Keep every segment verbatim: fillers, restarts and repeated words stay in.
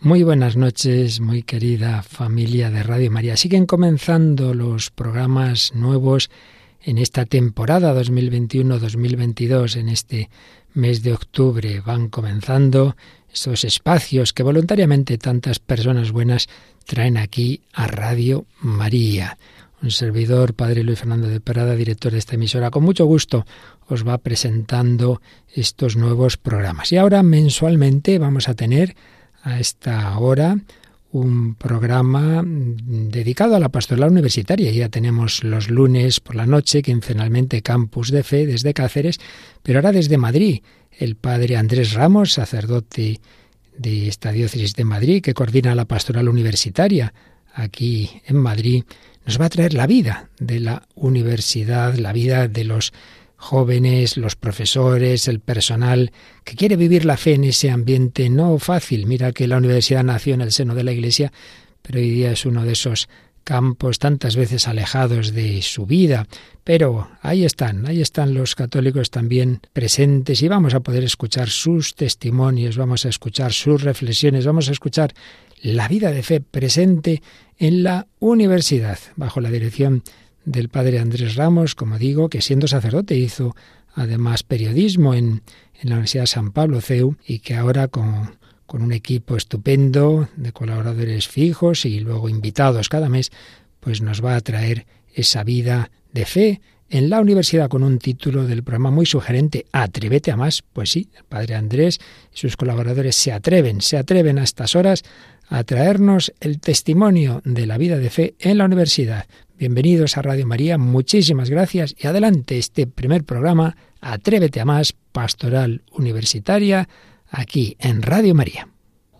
Muy buenas noches, muy querida familia de Radio María. Siguen comenzando los programas nuevos en esta temporada dos mil veintiuno dos mil veintidós, en este mes de octubre. Van comenzando esos espacios que voluntariamente tantas personas buenas traen aquí a Radio María. Un servidor, Padre Luis Fernando de Prada, director de esta emisora, con mucho gusto os va presentando estos nuevos programas. Y ahora mensualmente vamos a tener a esta hora un programa dedicado a la pastoral universitaria. Ya tenemos los lunes por la noche, quincenalmente Campus de Fe desde Cáceres, pero ahora desde Madrid, el padre Andrés Ramos, sacerdote de esta diócesis de Madrid, que coordina la pastoral universitaria aquí en Madrid, nos va a traer la vida de la universidad, la vida de los jóvenes, los profesores, el personal que quiere vivir la fe en ese ambiente no fácil. Mira que la universidad nació en el seno de la Iglesia, pero hoy día es uno de esos campos tantas veces alejados de su vida. Pero ahí están, ahí están los católicos también presentes y vamos a poder escuchar sus testimonios, vamos a escuchar sus reflexiones, vamos a escuchar la vida de fe presente en la universidad, bajo la dirección del padre Andrés Ramos, como digo, que siendo sacerdote hizo además periodismo en, en la Universidad de San Pablo, C E U, y que ahora con, con un equipo estupendo de colaboradores fijos y luego invitados cada mes, pues nos va a traer esa vida de fe en la universidad con un título del programa muy sugerente, Atrévete a más. Pues sí, el padre Andrés y sus colaboradores se atreven, se atreven a estas horas a traernos el testimonio de la vida de fe en la universidad. Bienvenidos a Radio María, muchísimas gracias y adelante este primer programa, Atrévete a más, pastoral universitaria, aquí en Radio María.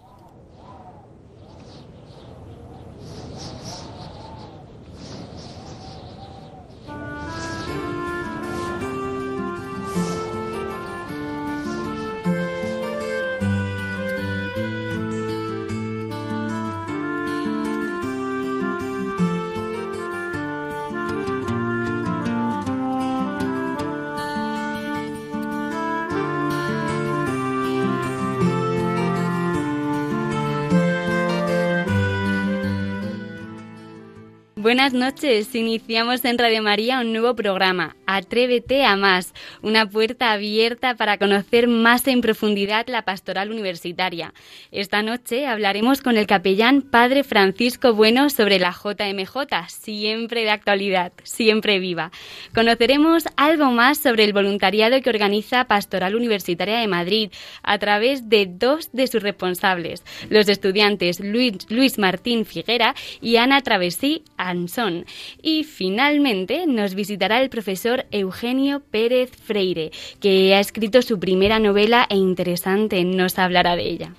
Buenas noches, iniciamos en Radio María un nuevo programa, Atrévete a más, una puerta abierta para conocer más en profundidad la pastoral universitaria. Esta noche hablaremos con el capellán Padre Francisco Bueno sobre la J M J, siempre de actualidad, siempre viva. Conoceremos algo más sobre el voluntariado que organiza Pastoral Universitaria de Madrid a través de dos de sus responsables, los estudiantes Luis, Luis Martín Figuera y Ana Travesí Ansón. Y finalmente nos visitará el profesor Eugenio Pérez Freire, que ha escrito su primera novela e interesante, nos hablará de ella.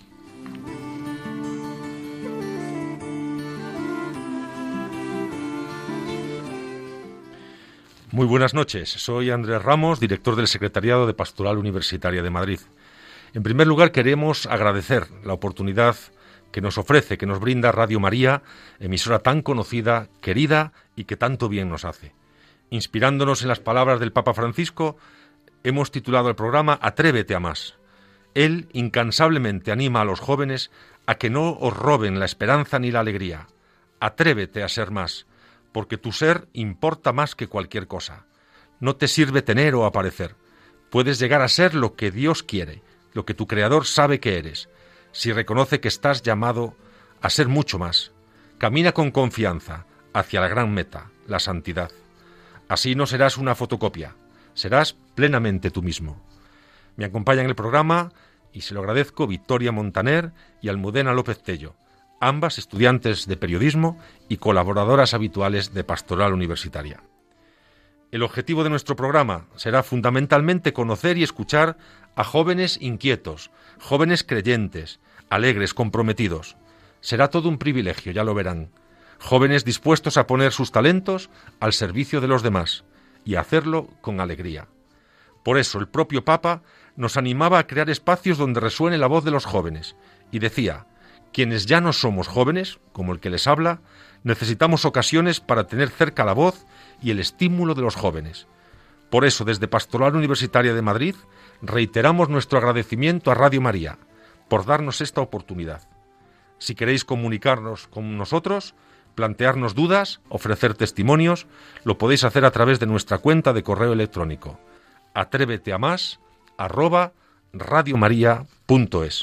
Muy buenas noches, soy Andrés Ramos, director del Secretariado de Pastoral Universitaria de Madrid. En primer lugar, queremos agradecer la oportunidad que nos ofrece, que nos brinda Radio María, emisora tan conocida, querida y que tanto bien nos hace. Inspirándonos en las palabras del Papa Francisco, hemos titulado el programa Atrévete a más. Él incansablemente anima a los jóvenes a que no os roben la esperanza ni la alegría. Atrévete a ser más, porque tu ser importa más que cualquier cosa. No te sirve tener o aparecer. Puedes llegar a ser lo que Dios quiere, lo que tu Creador sabe que eres, si reconoce que estás llamado a ser mucho más. Camina con confianza hacia la gran meta, la santidad. Así no serás una fotocopia, serás plenamente tú mismo. Me acompañan en el programa, y se lo agradezco, Victoria Montaner y Almudena López Tello, ambas estudiantes de periodismo y colaboradoras habituales de Pastoral Universitaria. El objetivo de nuestro programa será fundamentalmente conocer y escuchar a jóvenes inquietos, jóvenes creyentes, alegres, comprometidos. Será todo un privilegio, ya lo verán. Jóvenes dispuestos a poner sus talentos al servicio de los demás y a hacerlo con alegría. Por eso el propio Papa nos animaba a crear espacios donde resuene la voz de los jóvenes y decía: quienes ya no somos jóvenes, como el que les habla, necesitamos ocasiones para tener cerca la voz y el estímulo de los jóvenes. Por eso, desde Pastoral Universitaria de Madrid, reiteramos nuestro agradecimiento a Radio María por darnos esta oportunidad. Si queréis comunicarnos con nosotros, plantearnos dudas, ofrecer testimonios, lo podéis hacer a través de nuestra cuenta de correo electrónico atrévete a más arroba radiomaria punto es.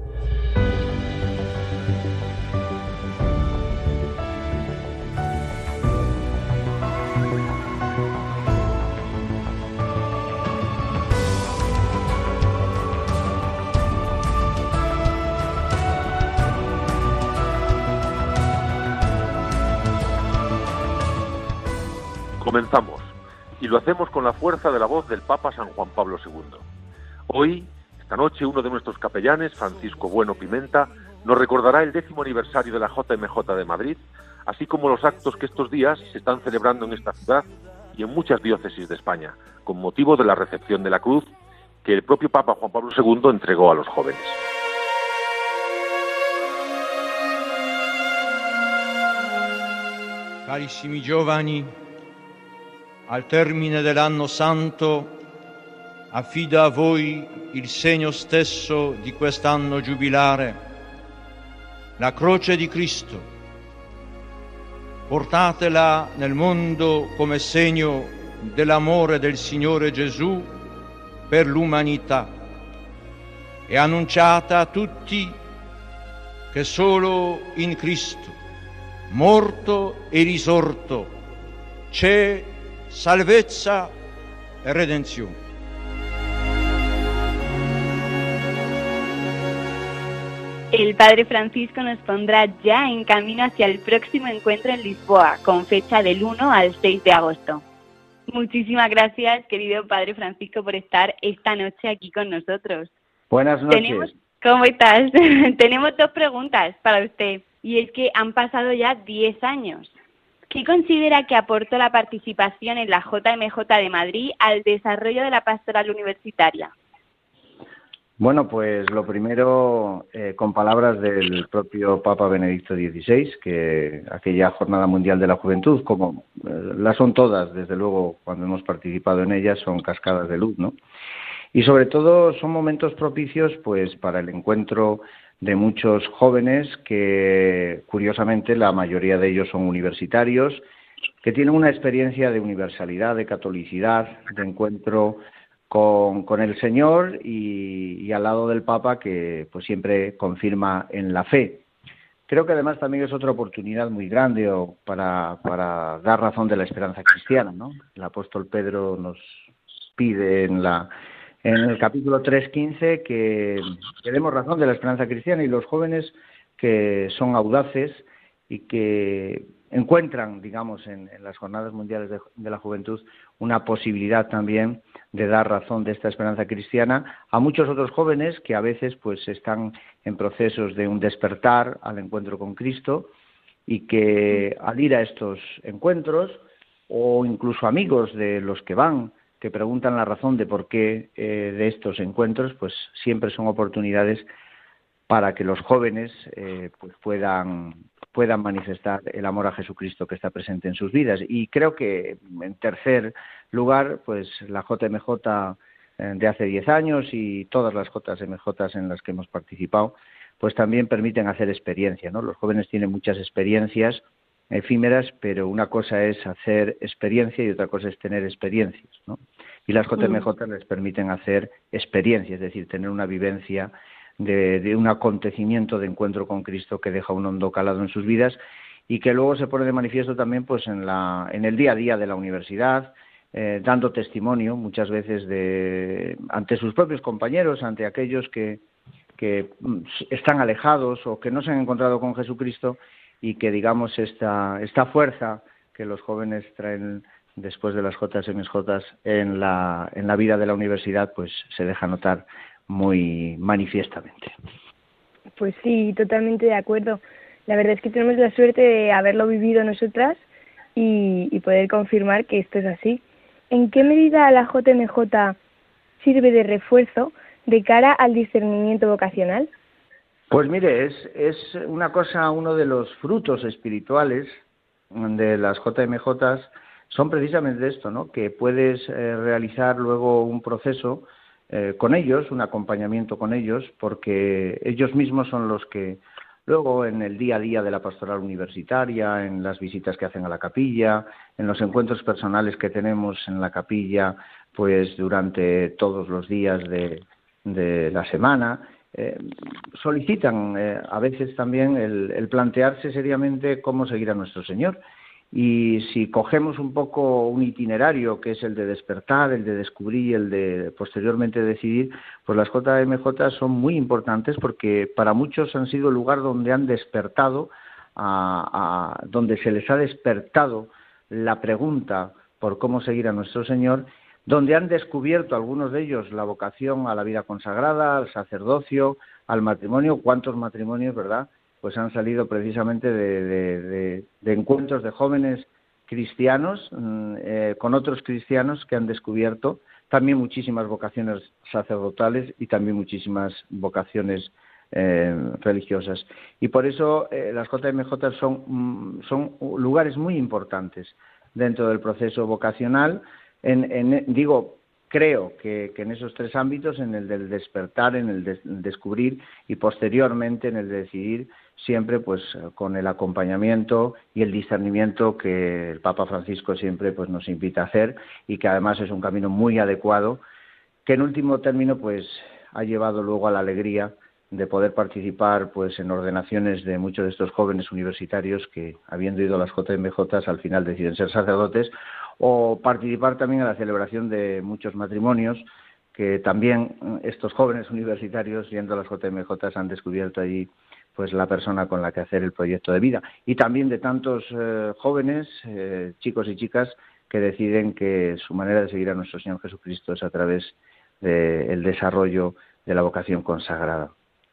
Comenzamos, y lo hacemos con la fuerza de la voz del Papa San Juan Pablo segundo. Hoy, esta noche, uno de nuestros capellanes, Francisco Bueno Pimenta, nos recordará el décimo aniversario de la J M J de Madrid, así como los actos que estos días se están celebrando en esta ciudad y en muchas diócesis de España, con motivo de la recepción de la cruz que el propio Papa Juan Pablo segundo entregó a los jóvenes. Carissimi giovani, al termine dell'anno santo affido a voi il segno stesso di quest'anno giubilare, la croce di Cristo. Portatela nel mondo come segno dell'amore del Signore Gesù per l'umanità e annunciate a tutti che solo in Cristo, morto e risorto, c'è salvezza e redenzione. El Padre Francisco nos pondrá ya en camino hacia el próximo encuentro en Lisboa, con fecha del uno al seis de agosto. Muchísimas gracias, querido Padre Francisco, por estar esta noche aquí con nosotros. Buenas noches. Tenemos, ¿cómo estás? Tenemos dos preguntas para usted, y es que han pasado ya diez años. ¿Qué considera que aportó la participación en la J M J de Madrid al desarrollo de la pastoral universitaria? Bueno, pues lo primero, eh, con palabras del propio Papa Benedicto dieciséis, que aquella Jornada Mundial de la Juventud, como eh, las son todas, desde luego, cuando hemos participado en ellas, son cascadas de luz, ¿no? Y sobre todo son momentos propicios, pues, para el encuentro de muchos jóvenes que, curiosamente, la mayoría de ellos son universitarios, que tienen una experiencia de universalidad, de catolicidad, de encuentro con, con el Señor y, y al lado del Papa, que pues siempre confirma en la fe. Creo que además también es otra oportunidad muy grande o para, para dar razón de la esperanza cristiana, ¿no? El apóstol Pedro nos pide en la en el capítulo tres quince que, que demos razón de la esperanza cristiana, y los jóvenes que son audaces y que encuentran, digamos, en, en las Jornadas Mundiales de, de la Juventud una posibilidad también de dar razón de esta esperanza cristiana a muchos otros jóvenes que a veces pues están en procesos de un despertar al encuentro con Cristo, y que al ir a estos encuentros, o incluso amigos de los que van, que preguntan la razón de por qué eh, de estos encuentros, pues siempre son oportunidades para que los jóvenes eh, pues puedan puedan manifestar el amor a Jesucristo que está presente en sus vidas. Y creo que, en tercer lugar, pues la J M J de hace diez años y todas las J M J en las que hemos participado, pues también permiten hacer experiencia, ¿no? Los jóvenes tienen muchas experiencias efímeras, pero una cosa es hacer experiencia y otra cosa es tener experiencias, ¿no? Y las J M J les permiten hacer experiencia, es decir, tener una vivencia de, de un acontecimiento de encuentro con Cristo que deja un hondo calado en sus vidas, y que luego se pone de manifiesto también pues en la en el día a día de la universidad, eh, dando testimonio muchas veces de ante sus propios compañeros, ante aquellos que que están alejados o que no se han encontrado con Jesucristo, y que, digamos, esta esta fuerza que los jóvenes traen después de las J M J en la en la vida de la universidad, pues se deja notar muy manifiestamente. Pues sí, totalmente de acuerdo. La verdad es que tenemos la suerte de haberlo vivido nosotras y, y poder confirmar que esto es así. ¿En qué medida la J M J sirve de refuerzo de cara al discernimiento vocacional? Pues mire, es, es una cosa, uno de los frutos espirituales de las J M J son precisamente esto, ¿no? Que puedes eh, realizar luego un proceso eh, con ellos, un acompañamiento con ellos, porque ellos mismos son los que luego en el día a día de la pastoral universitaria, en las visitas que hacen a la capilla, en los encuentros personales que tenemos en la capilla, pues durante todos los días de, de la semana. Eh, solicitan eh, a veces también el, el plantearse seriamente cómo seguir a nuestro Señor. Y si cogemos un poco un itinerario que es el de despertar, el de descubrir y el de posteriormente decidir, pues las J M J son muy importantes porque para muchos han sido el lugar donde han despertado, a, a, donde se les ha despertado la pregunta por cómo seguir a nuestro Señor, donde han descubierto algunos de ellos la vocación a la vida consagrada, al sacerdocio, al matrimonio. ¿Cuántos matrimonios, verdad?, pues han salido precisamente de, de, de, de encuentros de jóvenes cristianos eh, con otros cristianos que han descubierto también muchísimas vocaciones sacerdotales y también muchísimas vocaciones eh, religiosas. Y por eso eh, las J M J son, son lugares muy importantes dentro del proceso vocacional. En, en, digo, creo que, que en esos tres ámbitos, en el del despertar, en el de descubrir y posteriormente en el de decidir, siempre pues con el acompañamiento y el discernimiento que el Papa Francisco siempre pues nos invita a hacer, y que además es un camino muy adecuado, que en último término pues ha llevado luego a la alegría de poder participar pues en ordenaciones de muchos de estos jóvenes universitarios que, habiendo ido a las J M J, al final deciden ser sacerdotes, o participar también en la celebración de muchos matrimonios que también estos jóvenes universitarios, yendo a las J M J, han descubierto allí pues la persona con la que hacer el proyecto de vida, y también de tantos eh, jóvenes, eh, chicos y chicas, que deciden que su manera de seguir a nuestro Señor Jesucristo es a través del desarrollo de la vocación consagrada.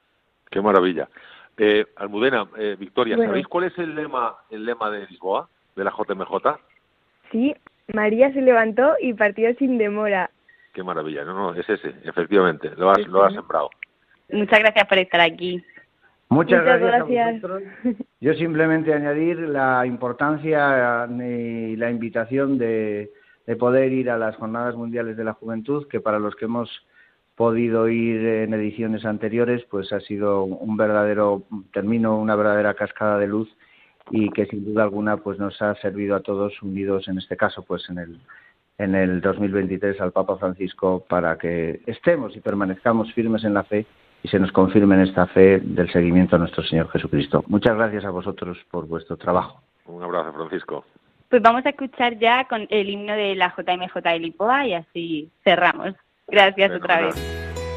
Qué maravilla. Eh, Almudena, eh, Victoria, bueno. ¿sabéis cuál es el lema, el lema de Lisboa, de la J M J? Sí, María se levantó y partió sin demora. Qué maravilla, no, no, es ese, efectivamente, lo has, lo has sembrado. Muchas gracias por estar aquí. Muchas, Muchas gracias, gracias a vosotros. Yo simplemente añadir la importancia y la invitación de, de poder ir a las Jornadas Mundiales de la Juventud, que para los que hemos podido ir en ediciones anteriores, pues ha sido un verdadero termino, una verdadera cascada de luz, y que sin duda alguna pues nos ha servido a todos unidos, en este caso pues en el en el dos mil veintitrés, al Papa Francisco, para que estemos y permanezcamos firmes en la fe y se nos confirme en esta fe del seguimiento a nuestro Señor Jesucristo. Muchas gracias a vosotros por vuestro trabajo. Un abrazo, Francisco. Pues vamos a escuchar ya con el himno de la J M J de Lisboa y así cerramos. Gracias otra vez.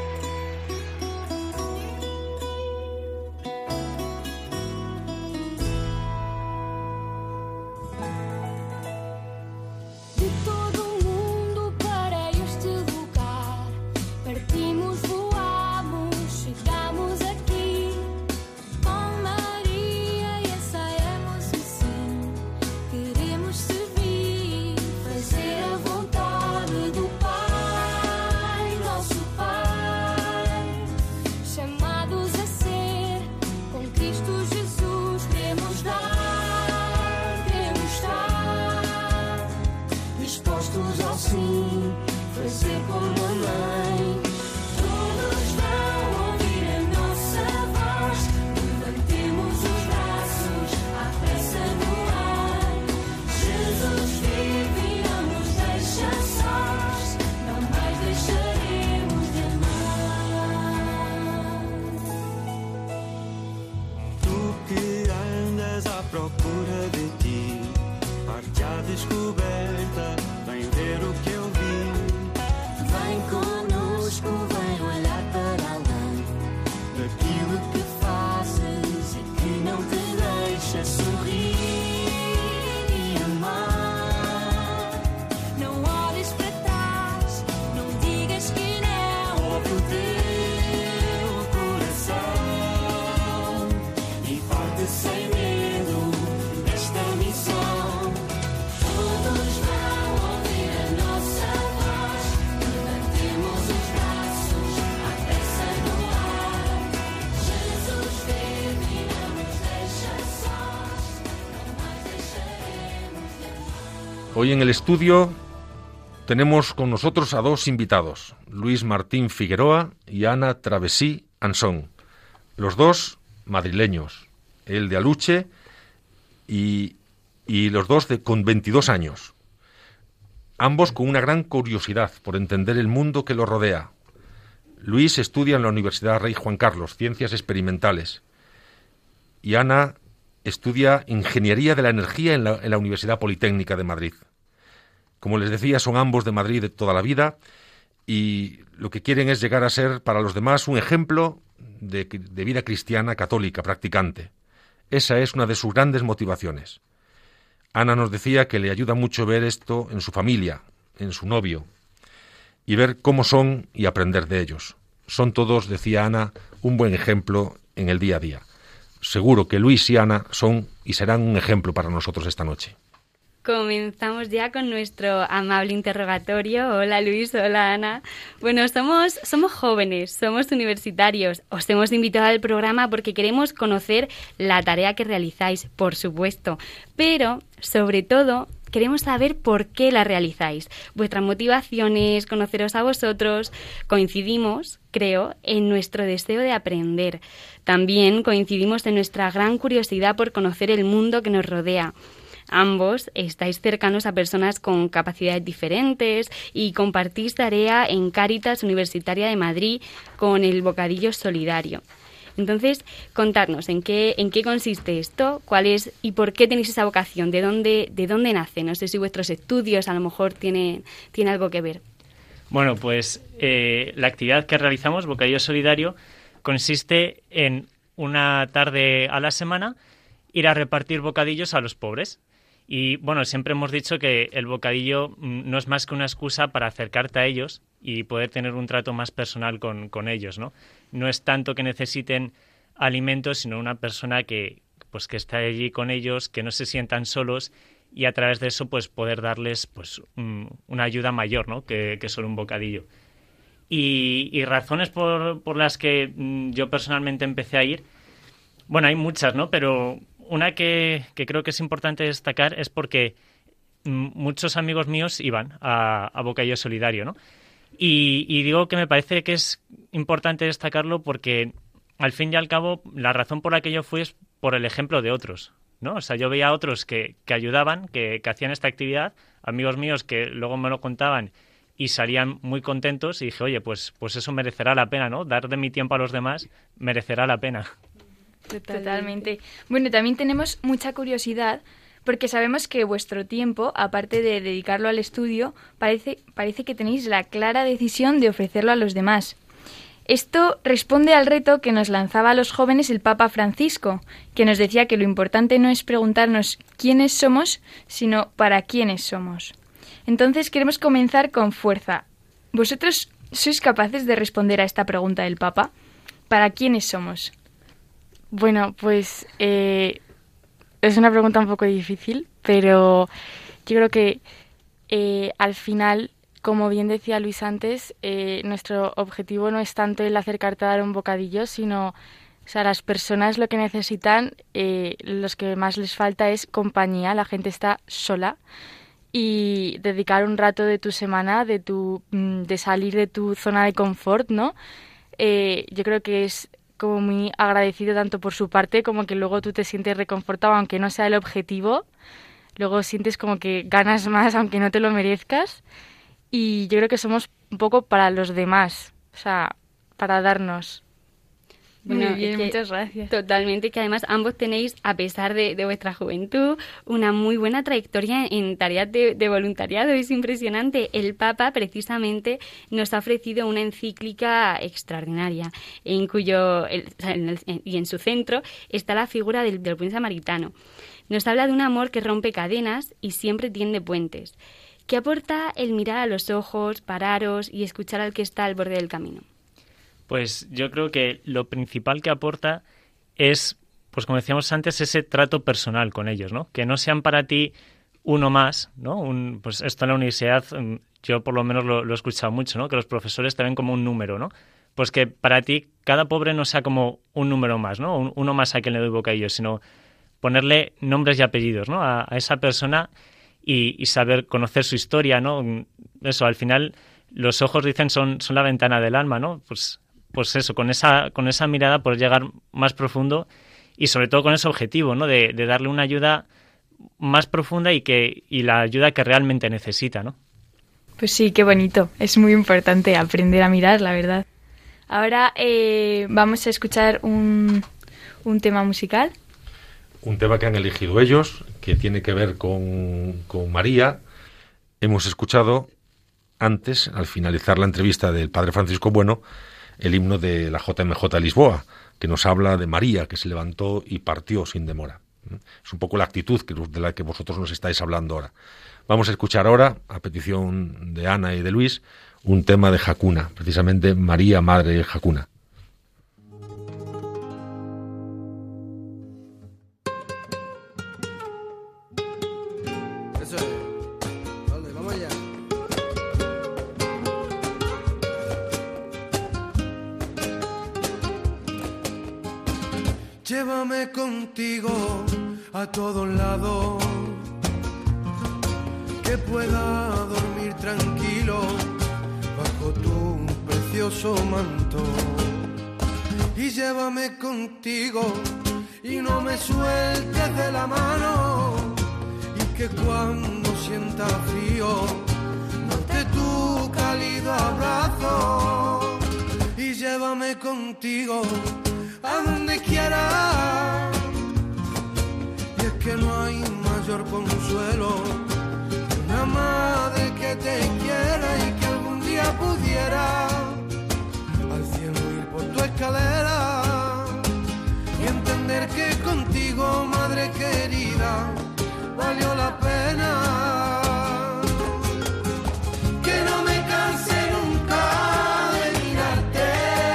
Hoy en el estudio tenemos con nosotros a dos invitados, Luis Martín Figueroa y Ana Travesí Ansón, los dos madrileños, él de Aluche y, y los dos de, con veintidós años. Ambos con una gran curiosidad por entender el mundo que los rodea. Luis estudia en la Universidad Rey Juan Carlos, Ciencias Experimentales, y Ana estudia Ingeniería de la Energía en la, en la Universidad Politécnica de Madrid. Como les decía, son ambos de Madrid de toda la vida y lo que quieren es llegar a ser para los demás un ejemplo de, de vida cristiana católica practicante. Esa es una de sus grandes motivaciones. Ana nos decía que le ayuda mucho ver esto en su familia, en su novio, y ver cómo son y aprender de ellos. Son todos, decía Ana, un buen ejemplo en el día a día. Seguro que Luis y Ana son y serán un ejemplo para nosotros esta noche. Comenzamos ya con nuestro amable interrogatorio. Hola Luis, hola Ana. Bueno, somos, somos jóvenes, somos universitarios. Os hemos invitado al programa porque queremos conocer la tarea que realizáis, por supuesto. Pero, sobre todo, queremos saber por qué la realizáis. Vuestras motivaciones, conoceros a vosotros. Coincidimos, creo, en nuestro deseo de aprender. También coincidimos en nuestra gran curiosidad por conocer el mundo que nos rodea. Ambos estáis cercanos a personas con capacidades diferentes y compartís tarea en Cáritas Universitaria de Madrid con el Bocadillo Solidario. Entonces, contadnos, ¿en qué, en qué consiste esto? ¿Cuál es y por qué tenéis esa vocación? ¿De dónde, de dónde nace? No sé si vuestros estudios a lo mejor tienen tiene algo que ver. Bueno, pues eh, la actividad que realizamos, Bocadillo Solidario, consiste en una tarde a la semana ir a repartir bocadillos a los pobres. Y bueno, siempre hemos dicho que el bocadillo no es más que una excusa para acercarte a ellos y poder tener un trato más personal con, con ellos, ¿no? No es tanto que necesiten alimentos, sino una persona que, pues, que está allí con ellos, que no se sientan solos y a través de eso pues poder darles pues un, una ayuda mayor, ¿no? que, que solo un bocadillo. Y, y razones por, por las que yo personalmente empecé a ir, bueno, hay muchas, ¿no? Pero una que, que creo que es importante destacar es porque muchos amigos míos iban a, a Bocadillo Solidario, ¿no? Y, y digo que me parece que es importante destacarlo porque, al fin y al cabo, la razón por la que yo fui es por el ejemplo de otros, ¿no? O sea, yo veía a otros que, que ayudaban, que, que hacían esta actividad, amigos míos que luego me lo contaban y salían muy contentos y dije, oye, pues, pues eso merecerá la pena, ¿no? Dar de mi tiempo a los demás merecerá la pena. Totalmente. Totalmente. Bueno, también tenemos mucha curiosidad porque sabemos que vuestro tiempo, aparte de dedicarlo al estudio, parece, parece que tenéis la clara decisión de ofrecerlo a los demás. Esto responde al reto que nos lanzaba a los jóvenes el Papa Francisco, que nos decía que lo importante no es preguntarnos quiénes somos, sino para quiénes somos. Entonces queremos comenzar con fuerza. ¿Vosotros sois capaces de responder a esta pregunta del Papa? ¿Para quiénes somos? Bueno, pues eh, es una pregunta un poco difícil, pero yo creo que eh, al final, como bien decía Luis antes, eh, nuestro objetivo no es tanto el acercarte a dar un bocadillo, sino, o sea, las personas lo que necesitan, eh, los que más les falta es compañía, la gente está sola y dedicar un rato de tu semana, de tu de salir de tu zona de confort, ¿no? Eh, yo creo que es como muy agradecido tanto por su parte como que luego tú te sientes reconfortado aunque no sea el objetivo, luego sientes como que ganas más aunque no te lo merezcas y yo creo que somos un poco para los demás, o sea, para darnos. Bueno, Muy bien, es que muchas gracias. Totalmente, que además ambos tenéis, a pesar de, de vuestra juventud, una muy buena trayectoria en tareas de, de voluntariado. Es impresionante. El Papa, precisamente, nos ha ofrecido una encíclica extraordinaria, en cuyo el, en el, en, y en su centro está la figura del, del buen samaritano. Nos habla de un amor que rompe cadenas y siempre tiende puentes. ¿Qué aporta el mirar a los ojos, pararos y escuchar al que está al borde del camino? Pues yo creo que lo principal que aporta es, pues como decíamos antes, ese trato personal con ellos, ¿no? Que no sean para ti uno más, ¿no? Un, pues esto en la universidad, yo por lo menos lo, lo he escuchado mucho, ¿no? Que los profesores te ven como un número, ¿no? Pues que para ti cada pobre no sea como un número más, ¿no? Un, uno más a quien le doy bocadillo, sino ponerle nombres y apellidos, ¿no? A, a esa persona y, y saber conocer su historia, ¿no? Eso, al final, los ojos, dicen, son, son la ventana del alma, ¿no? Pues... Pues eso, con esa con esa mirada poder llegar más profundo y sobre todo con ese objetivo, ¿no? De, de darle una ayuda más profunda y que y la ayuda que realmente necesita, ¿no? Pues sí, qué bonito. Es muy importante aprender a mirar, la verdad. Ahora eh, vamos a escuchar un, un tema musical. Un tema que han elegido ellos, que tiene que ver con, con María. Hemos escuchado antes, al finalizar la entrevista del padre Francisco Bueno, el himno de la J M J Lisboa, que nos habla de María, que se levantó y partió sin demora. Es un poco la actitud que, de la que vosotros nos estáis hablando ahora. Vamos a escuchar ahora, a petición de Ana y de Luis, un tema de Hakuna, precisamente María, Madre de Hakuna. Eso es. Vale, vamos allá. Llévame contigo a todos lados, que pueda dormir tranquilo bajo tu precioso manto. Y llévame contigo y no me sueltes de la mano, y que cuando sienta frío note tu cálido abrazo. Y llévame contigo a donde quiera, y es que no hay mayor consuelo que una madre que te quiera y que algún día pudiera al cielo ir por tu escalera y entender que contigo, madre querida, valió la pena. Que no me canse nunca de mirarte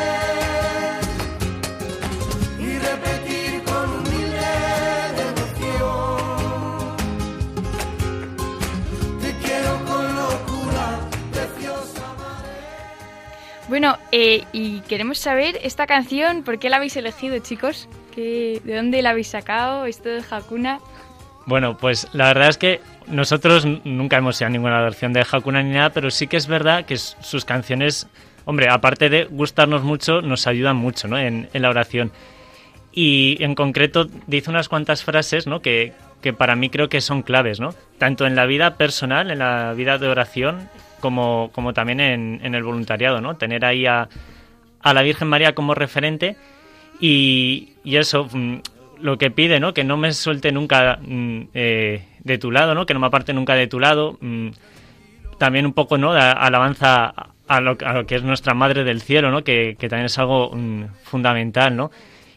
y repetir con humilde devoción: te quiero con locura, preciosa madre. Bueno, eh, y queremos saber esta canción, ¿por qué la habéis elegido, chicos? ¿Qué, ¿De dónde la habéis sacado? ¿Esto de Hakuna? Bueno, pues la verdad es que nosotros nunca hemos sido ninguna versión de Hakuna ni nada, pero sí que es verdad que sus canciones, hombre, aparte de gustarnos mucho, nos ayudan mucho, ¿no? en, en la oración. Y en concreto dice unas cuantas frases, ¿no? que, que para mí creo que son claves, ¿no? Tanto en la vida personal, en la vida de oración, como, como también en, en el voluntariado, ¿no? Tener ahí a, a la Virgen María como referente y, y eso... lo que pide, ¿no? Que no me suelte nunca eh, de tu lado, ¿no? Que no me aparte nunca de tu lado. Mm, también un poco, ¿no? De alabanza a lo, a lo que es nuestra Madre del Cielo, ¿no? Que, que también es algo mm, fundamental, ¿no?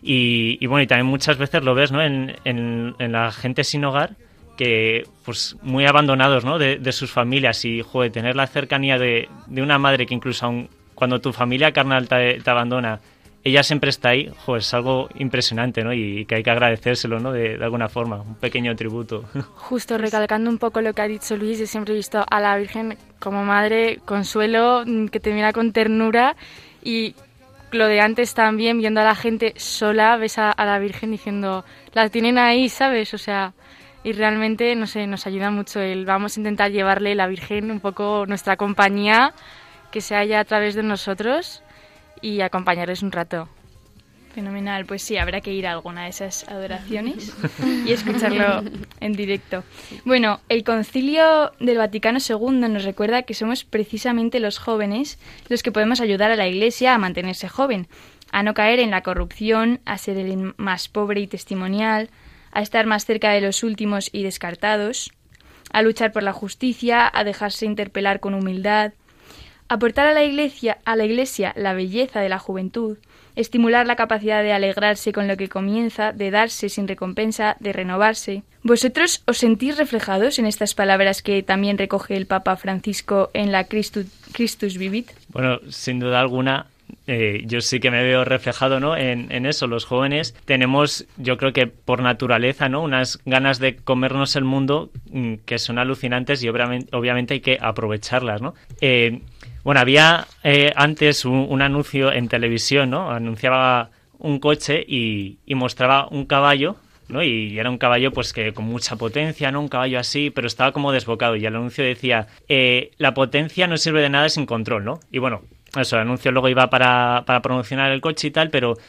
Y, y bueno, y también muchas veces lo ves, ¿no? En, en, en la gente sin hogar, que pues muy abandonados, ¿no? De, de sus familias y, joder, tener la cercanía de, de una madre que incluso aun cuando tu familia carnal te, te abandona, ella siempre está ahí, joder, es algo impresionante, ¿no? Y que hay que agradecérselo, ¿no? De, de alguna forma, un pequeño tributo. Justo, recalcando un poco lo que ha dicho Luis, yo siempre he visto a la Virgen como madre, consuelo, que te mira con ternura, y lo de antes también, viendo a la gente sola, ves a, a la Virgen diciendo, la tienen ahí, ¿sabes? O sea, y realmente, no sé, nos ayuda mucho el, vamos a intentar llevarle la Virgen un poco nuestra compañía, que se haya a través de nosotros, y acompañarles un rato. Fenomenal, pues sí, habrá que ir a alguna de esas adoraciones y escucharlo en directo. Bueno, el Concilio del Vaticano segundo nos recuerda que somos precisamente los jóvenes los que podemos ayudar a la Iglesia a mantenerse joven, a no caer en la corrupción, a ser el más pobre y testimonial, a estar más cerca de los últimos y descartados, a luchar por la justicia, a dejarse interpelar con humildad, aportar a la Iglesia, a la Iglesia la belleza de la juventud, estimular la capacidad de alegrarse con lo que comienza, de darse sin recompensa, de renovarse. ¿Vosotros os sentís reflejados en estas palabras que también recoge el Papa Francisco en la Christus, Christus Vivit? Bueno, sin duda alguna, eh, yo sí que me veo reflejado, ¿no? en, en eso. Los jóvenes tenemos, yo creo que por naturaleza, ¿no? Unas ganas de comernos el mundo mm, que son alucinantes y obviamente, obviamente hay que aprovecharlas, ¿no? Eh, Bueno, había eh, antes un, un anuncio en televisión, ¿no? Anunciaba un coche y, y mostraba un caballo, ¿no? Y era un caballo, pues, que con mucha potencia, ¿no? Un caballo así, pero estaba como desbocado. Y el anuncio decía, eh, la potencia no sirve de nada sin control, ¿no? Y bueno, eso, el anuncio luego iba para, para promocionar el coche y tal, pero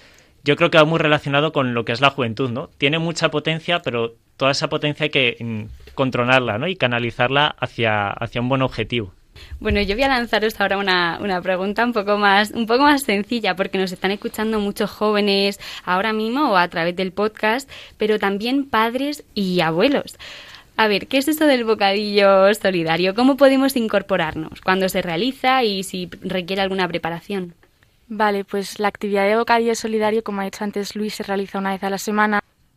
yo creo que va muy relacionado con lo que es la juventud, ¿no? Tiene mucha potencia, pero toda esa potencia hay que mm, controlarla, ¿no? Y canalizarla hacia, hacia un buen objetivo. Bueno, yo voy a lanzaros ahora una, una pregunta un poco más un poco más sencilla, porque nos están escuchando muchos jóvenes ahora mismo o a través del podcast, pero también padres y abuelos. A ver, ¿qué es eso del bocadillo solidario? ¿Cómo podemos incorporarnos? ¿Cuándo se realiza y si requiere alguna preparación? Vale, pues la actividad de bocadillo solidario, como ha dicho antes Luis, se realiza una vez a la semana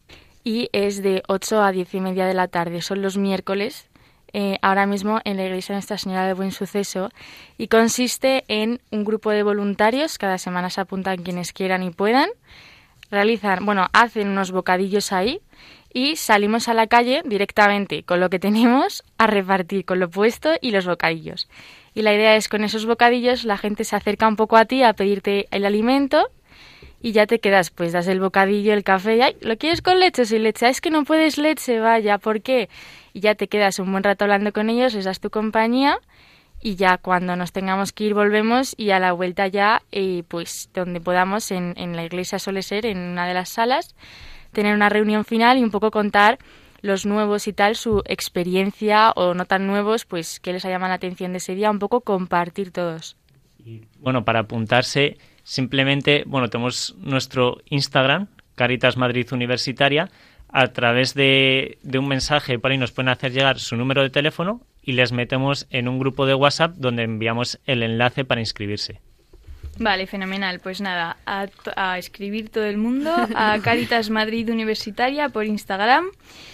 y es de ocho a diez y media de la tarde. Son los miércoles. Eh, ahora mismo en la iglesia de Nuestra Señora del Buen Suceso, y consiste en un grupo de voluntarios. Cada semana se apuntan quienes quieran y puedan, realizan, bueno, hacen unos bocadillos ahí y salimos a la calle directamente con lo que tenemos a repartir, con lo puesto y los bocadillos. Y la idea es, con esos bocadillos la gente se acerca un poco a ti a pedirte el alimento y ya te quedas, pues das el bocadillo, el café y ¡ay! ¿Lo quieres con leche o sin leche? Es que no puedes leche, vaya, ¿por qué? Y ya te quedas un buen rato hablando con ellos, les das tu compañía y ya cuando nos tengamos que ir volvemos, y a la vuelta ya, eh, pues donde podamos, en, en la iglesia suele ser, en una de las salas, tener una reunión final y un poco contar los nuevos y tal, su experiencia, o no tan nuevos, pues qué les ha llamado la atención de ese día, un poco compartir todos. Y, bueno, para apuntarse, simplemente, bueno, tenemos nuestro Instagram, Cáritas Madrid Universitaria. A través de, de un mensaje por ahí nos pueden hacer llegar su número de teléfono y les metemos en un grupo de WhatsApp donde enviamos el enlace para inscribirse. Vale, fenomenal. Pues nada, a, a escribir todo el mundo a Cáritas Madrid Universitaria por Instagram.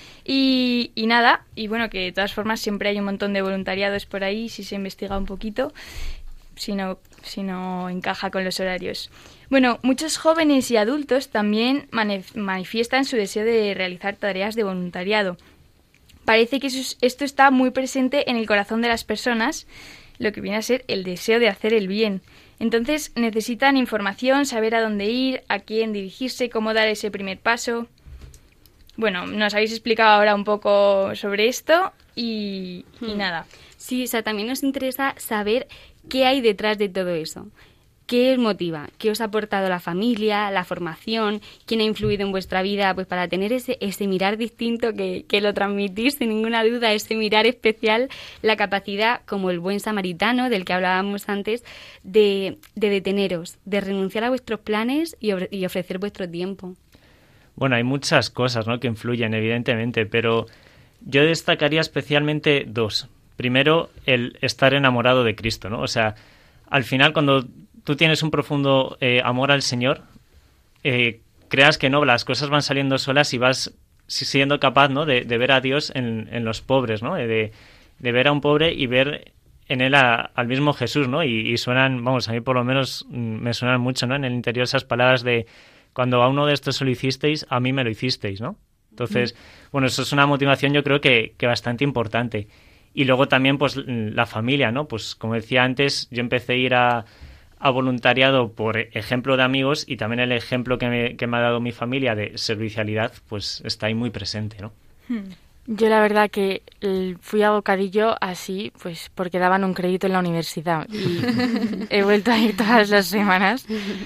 Y, y nada, y bueno, que de todas formas siempre hay un montón de voluntariados por ahí si se investiga un poquito, si no, si no encaja con los horarios. Bueno, muchos jóvenes y adultos también manifiestan su deseo de realizar tareas de voluntariado. Parece que esto está muy presente en el corazón de las personas, lo que viene a ser el deseo de hacer el bien. Entonces necesitan información, saber a dónde ir, a quién dirigirse, cómo dar ese primer paso. Bueno, nos habéis explicado ahora un poco sobre esto y, y hmm. nada. Sí, o sea, también nos interesa saber qué hay detrás de todo eso. ¿Qué os motiva? ¿Qué os ha aportado la familia, la formación? ¿Quién ha influido en vuestra vida? Pues para tener ese, ese mirar distinto que, que lo transmitís sin ninguna duda, ese mirar especial, la capacidad, como el buen samaritano del que hablábamos antes, de, de deteneros, de renunciar a vuestros planes y, y ofrecer vuestro tiempo. Bueno, hay muchas cosas, ¿no?, que influyen, evidentemente, pero yo destacaría especialmente dos. Primero, el estar enamorado de Cristo, ¿no? O sea, al final, cuando tú tienes un profundo eh, amor al Señor, eh, creas que no, las cosas van saliendo solas y vas siendo capaz, ¿no?, de, de ver a Dios en, en los pobres, ¿no? De, de ver a un pobre y ver en él a, al mismo Jesús, ¿no? Y, y suenan, vamos, a mí por lo menos me suenan mucho, ¿no?, en el interior esas palabras de cuando a uno de estos se lo hicisteis, a mí me lo hicisteis, ¿no? Entonces, mm. bueno, eso es una motivación yo creo que, que bastante importante. Y luego también, pues, la familia, ¿no? Pues, como decía antes, yo empecé a ir a, a voluntariado por ejemplo de amigos, y también el ejemplo que me, que me ha dado mi familia de servicialidad, pues, está ahí muy presente, ¿no? Yo la verdad que fui a bocadillo así, pues, porque daban un crédito en la universidad. Y he vuelto a ir todas las semanas.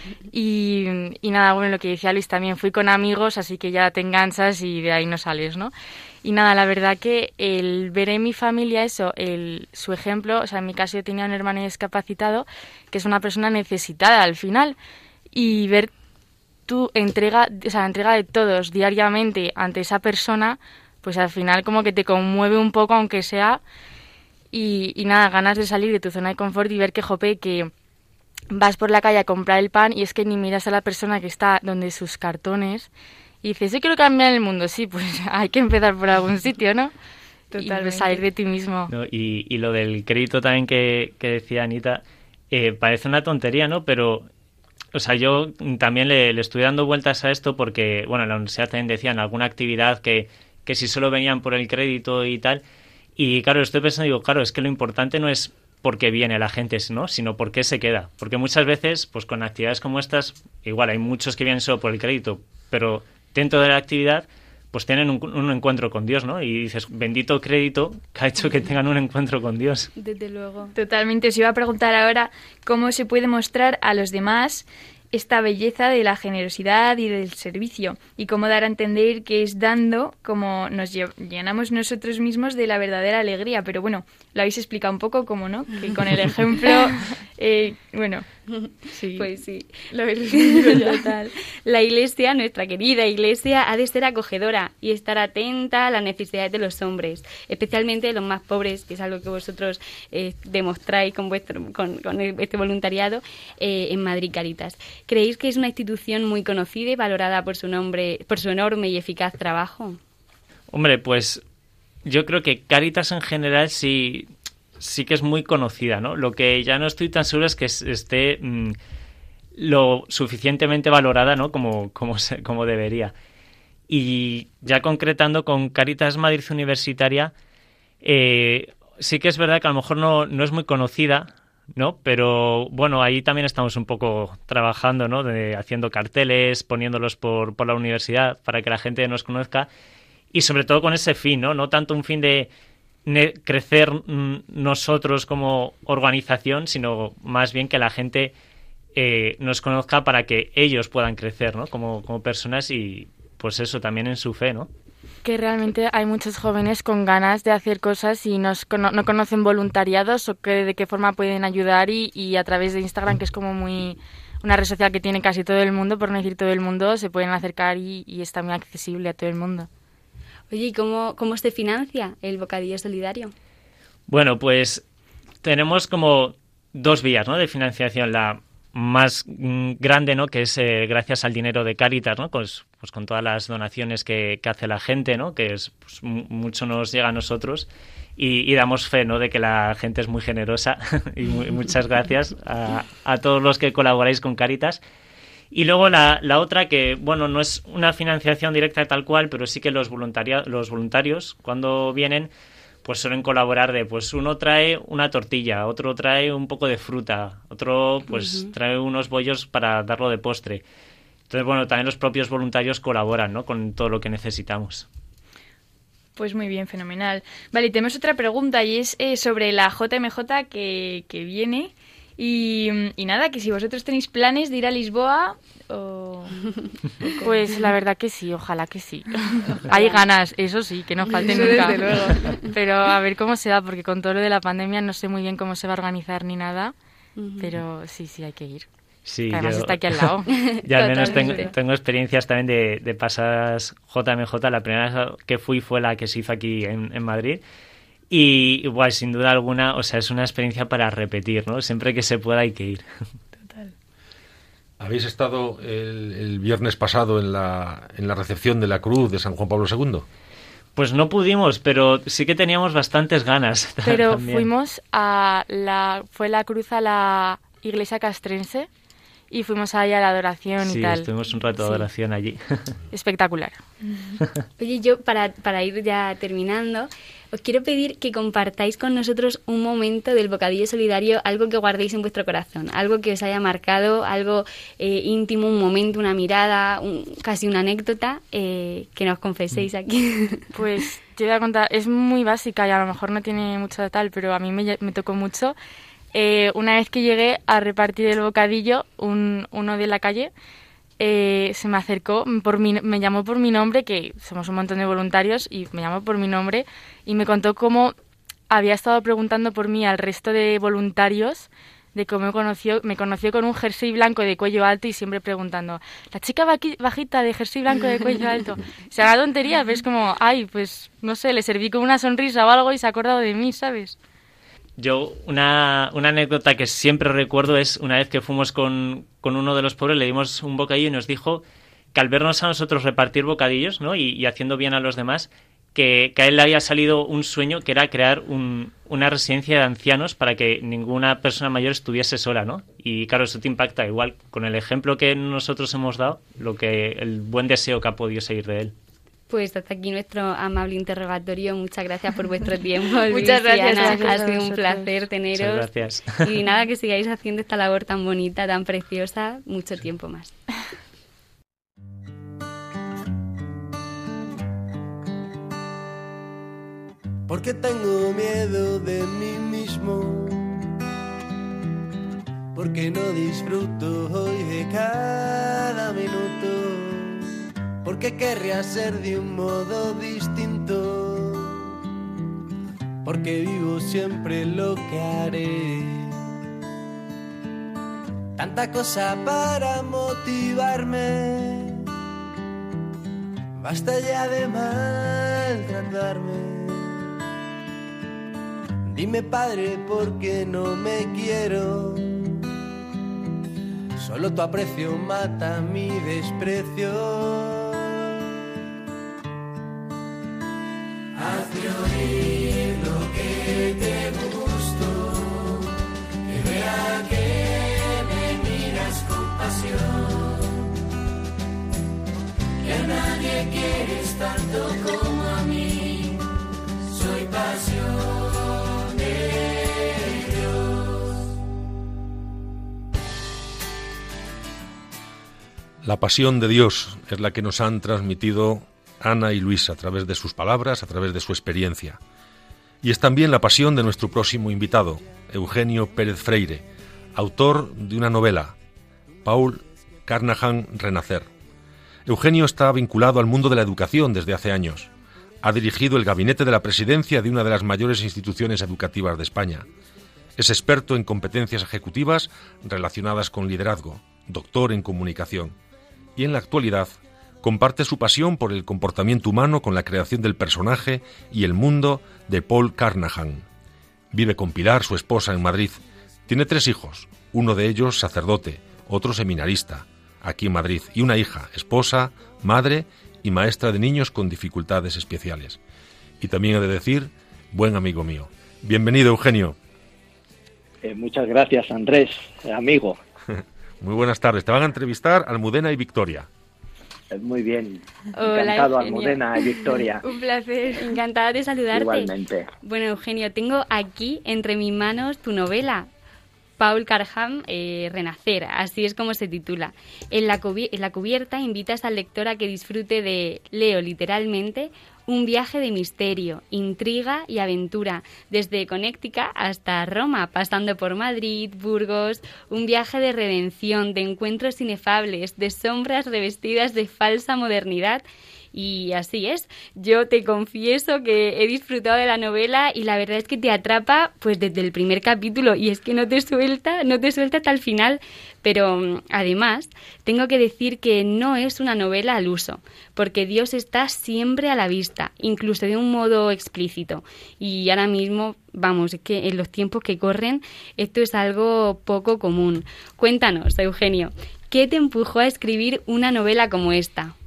Y, y nada, bueno, lo que decía Luis, también fui con amigos, así que ya te enganchas y de ahí no sales, ¿no? Y nada, la verdad que el ver en mi familia eso, el, su ejemplo, o sea, en mi caso yo tenía un hermano discapacitado, que es una persona necesitada al final, y ver tu entrega, o sea, la entrega de todos diariamente ante esa persona, pues al final como que te conmueve un poco, aunque sea, y, y nada, ganas de salir de tu zona de confort y ver que, jope, que vas por la calle a comprar el pan y es que ni miras a la persona que está donde sus cartones, y dices, yo quiero cambiar el mundo, sí, pues hay que empezar por algún sitio, ¿no? Totalmente. Y pues salir de ti mismo. No, y, y lo del crédito también que, que decía Anita, eh, parece una tontería, ¿no? Pero, o sea, yo también le, le estoy dando vueltas a esto porque, bueno, en la universidad también decían alguna actividad que, que si solo venían por el crédito y tal. Y claro, estoy pensando, digo, claro, es que lo importante no es por qué viene la gente, ¿no?, sino por qué se queda. Porque muchas veces, pues con actividades como estas, igual hay muchos que vienen solo por el crédito, pero dentro de la actividad, pues tienen un, un encuentro con Dios, ¿no? Y dices, bendito crédito que ha hecho que tengan un encuentro con Dios. Desde luego. Totalmente. Os iba a preguntar ahora cómo se puede mostrar a los demás esta belleza de la generosidad y del servicio, y cómo dar a entender que es dando como nos llenamos nosotros mismos de la verdadera alegría. Pero bueno, lo habéis explicado un poco, como no, que con el ejemplo, eh, bueno, sí, pues sí, lo habéis resumido ya. Total. La Iglesia, nuestra querida Iglesia, ha de ser acogedora y estar atenta a las necesidades de los hombres, especialmente de los más pobres, que es algo que vosotros eh, demostráis con vuestro con, con este voluntariado eh, en Madrid Caritas. ¿Creéis que es una institución muy conocida y valorada por su nombre, por su enorme y eficaz trabajo? Hombre, pues yo creo que Caritas en general sí, sí que es muy conocida, ¿no? Lo que ya no estoy tan seguro es que esté mmm, lo suficientemente valorada, ¿no? Como, como, se, como debería. Y ya concretando con Caritas Madrid Universitaria, eh, sí que es verdad que a lo mejor no, no es muy conocida, ¿no? Pero bueno, ahí también estamos un poco trabajando, ¿no? De, haciendo carteles, poniéndolos por, por la universidad para que la gente nos conozca, y sobre todo con ese fin, ¿no? No tanto un fin de ne- crecer mm, nosotros como organización, sino más bien que la gente eh, nos conozca para que ellos puedan crecer, ¿no? Como, como personas, y pues eso también en su fe, ¿no? Que realmente hay muchos jóvenes con ganas de hacer cosas y nos, cono- no conocen voluntariados o que, de qué forma pueden ayudar, y, y a través de Instagram, que es como muy una red social que tiene casi todo el mundo, por no decir todo el mundo, se pueden acercar y, y está muy accesible a todo el mundo. Oye, ¿y cómo, cómo se financia el Bocadillo Solidario? Bueno, pues tenemos como dos vías, ¿no? De financiación. La más mm, grande, ¿no? Que es eh, gracias al dinero de Cáritas, ¿no? Pues, pues con todas las donaciones que, que hace la gente, ¿no? Que es pues, m- mucho nos llega a nosotros, y, y damos fe, ¿no? De que la gente es muy generosa y muy, muchas gracias a, a todos los que colaboráis con Cáritas. Y luego la, la otra, que bueno, no es una financiación directa tal cual, pero sí que los voluntaria, los voluntarios cuando vienen pues suelen colaborar de, pues uno trae una tortilla, otro trae un poco de fruta, otro pues uh-huh. trae unos bollos para darlo de postre. Entonces, bueno, también los propios voluntarios colaboran, ¿no? Con todo lo que necesitamos. Pues muy bien, fenomenal. Vale, y tenemos otra pregunta, y es eh, sobre la J M J que, que viene. Y, y nada, que si vosotros tenéis planes de ir a Lisboa o... Pues la verdad que sí, ojalá que sí. Hay ganas, eso sí, que no falte nunca. Desde luego. Pero a ver cómo se da, porque con todo lo de la pandemia no sé muy bien cómo se va a organizar ni nada, uh-huh. pero sí, sí, hay que ir. Sí, además yo, está aquí al lado. Ya al menos tengo, tengo experiencias también de, de pasadas J M J. La primera que fui fue la que se hizo aquí en, en Madrid. Y igual, sin duda alguna, o sea, es una experiencia para repetir, ¿no? Siempre que se pueda hay que ir. Total. ¿Habéis estado el, el viernes pasado en la, en la recepción de la Cruz de San Juan Pablo segundo? Pues no pudimos, pero sí que teníamos bastantes ganas. Pero también. fuimos a la... Fue la cruz a la iglesia castrense y fuimos ahí a la adoración sí, y tal. Sí, estuvimos un rato de adoración sí. allí. Espectacular. Oye, yo para, para ir ya terminando, os quiero pedir que compartáis con nosotros un momento del Bocadillo Solidario, algo que guardéis en vuestro corazón, algo que os haya marcado, algo eh, íntimo, un momento, una mirada, un, casi una anécdota, eh, que nos confeséis aquí. Pues te voy a contar, es muy básica y a lo mejor no tiene mucho de tal, pero a mí me, me tocó mucho. Eh, una vez que llegué a repartir el bocadillo, un, uno de la calle eh, se me acercó, por mi, me llamó por mi nombre, que somos un montón de voluntarios, y me llamó por mi nombre y me contó cómo había estado preguntando por mí al resto de voluntarios, de cómo me conoció, me conoció con un jersey blanco de cuello alto y siempre preguntando, la chica bajita de jersey blanco de cuello alto. O sea, una tontería, pero es como, ay, pues no sé, le serví con una sonrisa o algo y se ha acordado de mí, ¿sabes? Yo, una, una anécdota que siempre recuerdo es una vez que fuimos con, con uno de los pobres, le dimos un bocadillo y nos dijo que al vernos a nosotros repartir bocadillos, ¿no? y, y haciendo bien a los demás, que, que a él le había salido un sueño que era crear un, una residencia de ancianos para que ninguna persona mayor estuviese sola, ¿no? Y claro, eso te impacta igual con el ejemplo que nosotros hemos dado, lo que el buen deseo que ha podido seguir de él. Pues hasta aquí nuestro amable interrogatorio. Muchas gracias por vuestro tiempo. Muchas gracias. Ana, ha sido un placer teneros. Muchas gracias. Y nada, que sigáis haciendo esta labor tan bonita, tan preciosa, mucho tiempo más. Porque tengo miedo de mí mismo porque no disfruto hoy de cada minuto, porque querría ser de un modo distinto, porque vivo siempre lo que haré. Tanta cosa para motivarme, basta ya de maltratarme. Dime, padre, ¿por qué no me quiero? Solo tu aprecio mata mi desprecio. Hazme oír lo que te gusto, que vea que me miras con pasión, que a nadie quieres tanto como a mí. Soy pasión. La pasión de Dios es la que nos han transmitido Ana y Luis a través de sus palabras, a través de su experiencia. Y es también la pasión de nuestro próximo invitado, Eugenio Pérez Freire, autor de una novela, Paul Carnahan, Renacer. Eugenio está vinculado al mundo de la educación desde hace años. Ha dirigido el gabinete de la presidencia de una de las mayores instituciones educativas de España. Es experto en competencias ejecutivas relacionadas con liderazgo, doctor en comunicación. Y en la actualidad comparte su pasión por el comportamiento humano con la creación del personaje y el mundo de Paul Carnahan. Vive con Pilar, su esposa, en Madrid. Tiene tres hijos, uno de ellos sacerdote, otro seminarista, aquí en Madrid, y una hija, esposa, madre y maestra de niños con dificultades especiales. Y también he de decir, buen amigo mío. Bienvenido, Eugenio. Eh, muchas gracias, Andrés, eh, amigo. Muy buenas tardes. Te van a entrevistar Almudena y Victoria. Muy bien. Hola, encantado, Eugenio. Almudena y Victoria. Un placer. Encantada de saludarte. Igualmente. Bueno, Eugenio, tengo aquí entre mis manos tu novela, Paul Carnahan, eh, Renacer, así es como se titula. En la, cubi- en la cubierta invitas al lector a que disfrute de, leo literalmente, un viaje de misterio, intriga y aventura, desde Connecticut hasta Roma, pasando por Madrid, Burgos, un viaje de redención, de encuentros inefables, de sombras revestidas de falsa modernidad. Y así es, yo te confieso que he disfrutado de la novela y la verdad es que te atrapa pues desde el primer capítulo y es que no te suelta, no te suelta hasta el final. Pero además tengo que decir que no es una novela al uso, porque Dios está siempre a la vista, incluso de un modo explícito. Y ahora mismo, vamos, es que en los tiempos que corren esto es algo poco común. Cuéntanos, Eugenio, ¿qué te empujó a escribir una novela como esta?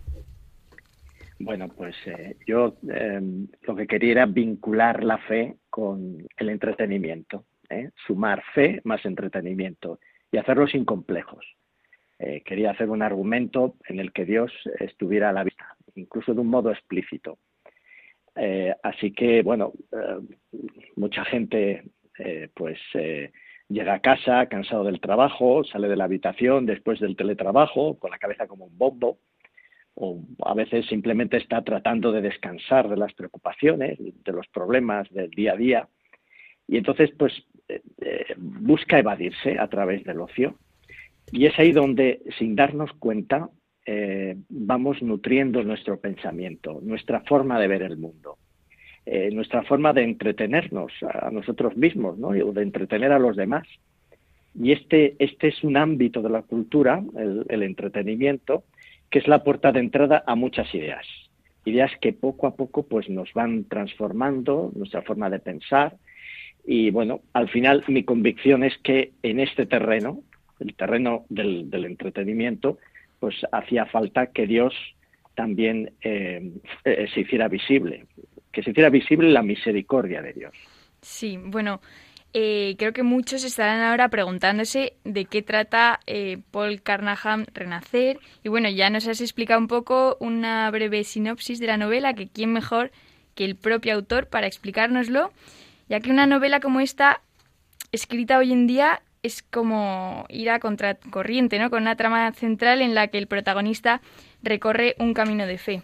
Bueno, pues eh, yo eh, lo que quería era vincular la fe con el entretenimiento, ¿eh? Sumar fe más entretenimiento y hacerlo sin complejos. Eh, quería hacer un argumento en el que Dios estuviera a la vista, incluso de un modo explícito. Eh, así que, bueno, eh, mucha gente eh, pues eh, llega a casa cansado del trabajo, sale de la habitación después del teletrabajo con la cabeza como un bombo, o a veces simplemente está tratando de descansar de las preocupaciones, de los problemas del día a día, y entonces pues eh, eh, busca evadirse a través del ocio. Y es ahí donde, sin darnos cuenta, eh, vamos nutriendo nuestro pensamiento, nuestra forma de ver el mundo, eh, nuestra forma de entretenernos a nosotros mismos, ¿no? O de entretener a los demás. Y este, este es un ámbito de la cultura, el, el entretenimiento, que es la puerta de entrada a muchas ideas. Ideas que poco a poco pues nos van transformando nuestra forma de pensar. Y bueno, al final mi convicción es que en este terreno, el terreno del, del entretenimiento, pues hacía falta que Dios también eh, eh, se hiciera visible, que se hiciera visible la misericordia de Dios. Sí, bueno, eh, creo que muchos estarán ahora preguntándose de qué trata eh, Paul Carnahan, Renacer. Y bueno, ya nos has explicado un poco una breve sinopsis de la novela, que quién mejor que el propio autor para explicárnoslo, ya que una novela como esta, escrita hoy en día, es como ir a contracorriente, ¿no? Con una trama central en la que el protagonista recorre un camino de fe.